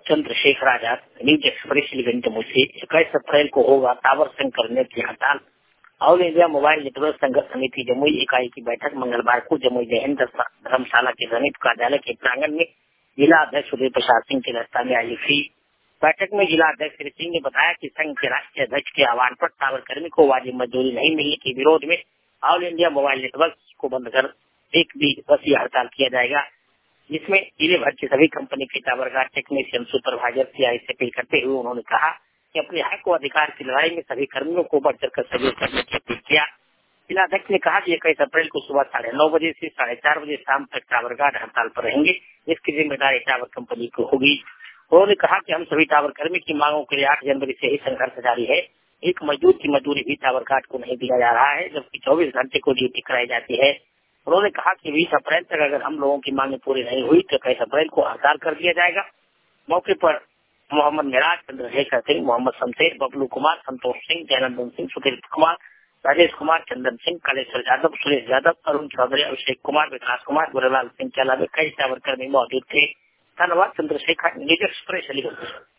Chandrashekhar Azad, news express Aliganj Jamui से 21 अप्रैल को होगा टावर संघ करने की हड़ताल। ऑल इंडिया मोबाइल नेटवर्क संघर्ष समिति जमुई इकाई की बैठक मंगलवार को जमुई जैन धर्मशाला के समीप कार्यालय के प्रांगण में जिला अध्यक्ष उदय प्रसाद सिंह की अध्यक्षता में आई थी। बैठक में जिला अध्यक्ष श्री सिंह ने बताया कि संघ के राष्ट्रीय अध्यक्ष के आह्वान पर टावर कर्मी को वाजिब मजदूरी नहीं मिलने के विरोध में ऑल इंडिया मोबाइल नेटवर्क को बंद कर एक दिवसीय हड़ताल किया जाएगा, जिसमें जिले भर की सभी कंपनी के टावरगार्ड टेक्नीशियन सुपरवाइजर सीआई से अपील करते हुए उन्होंने कहा कि अपने हक व अधिकार की लड़ाई में सभी कर्मियों को बढ़ चढ़ कर सहयोग करने की अपील किया। जिला अध्यक्ष ने कहा कि 21 अप्रैल को सुबह 9:30 बजे से 4:30 बजे शाम तक टावरगार्ड हड़ताल पर रहेंगे। इसकी जिम्मेदारी टावर कंपनी को होगी। उन्होंने कहा कि हम सभी टावर कर्मी की मांगों के लिए 8 जनवरी से ही संघर्ष जारी है। एक मजदूर की मजदूरी भी टावरगार्ड को नहीं दिया जा रहा है, जबकि 24 घंटे को ड्यूटी कराई जाती है। उन्होंने कहा कि 20 अप्रैल तक अगर हम लोगों की मांगें पूरी नहीं हुई तो 21 अप्रैल को हड़ताल कर दिया जाएगा। मौके पर मोहम्मद मिराज, चंद्रशेखर सिंह, मोहम्मद शमशेर, बबलू कुमार, संतोष सिंह, जयनंदन सिंह, सुधीर कुमार, राजेश कुमार, चंदन सिंह, कलेश्वर यादव, सुरेश यादव, अरुण चौधरी, अभिषेक कुमार, विकास कुमार, गुरुलाल सिंह के अलावा कई टावर कर्मी मौजूद थे। धन्यवाद। Chandrashekhar, news express Aliganj.